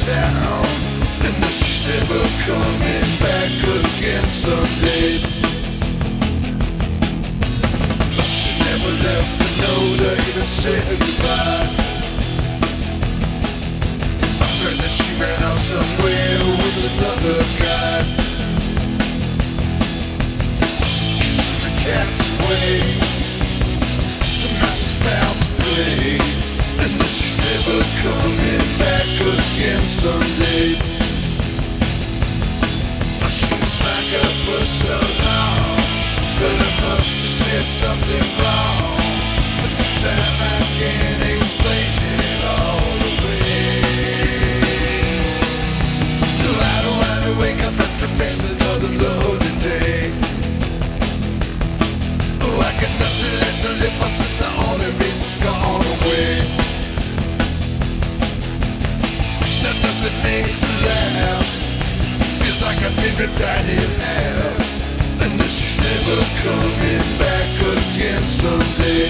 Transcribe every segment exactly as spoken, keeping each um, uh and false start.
town, and that she's never coming back again someday. She never left a note or even said goodbye. I heard that she ran out somewhere with another guy, kissing the cats away to Master's bound to play, and that she's never coming back again someday. I should smack her for so long, but I must have said something wrong. But this time I can't explain it all away. No, I don't wanna wake up after facing another loaded day. Oh, I got nothing left to live for since the only reason's gone away. Now nothing makes me laugh, feels like I've been ripped right in half, and that she's never coming back again someday.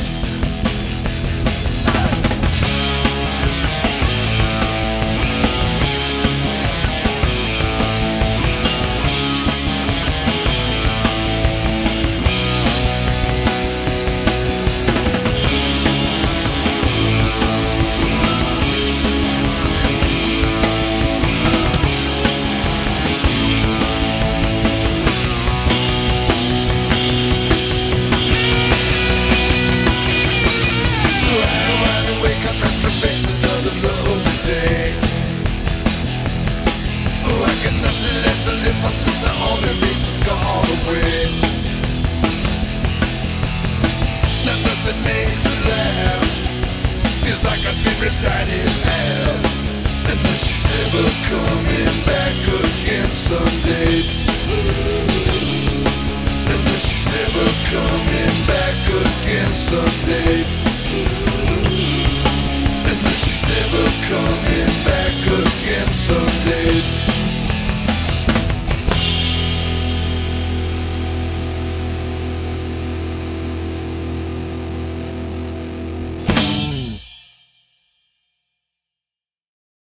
Since the only reason's gone away. Now nothing makes me laugh, feels like I've been ripped right in half, and that she's never come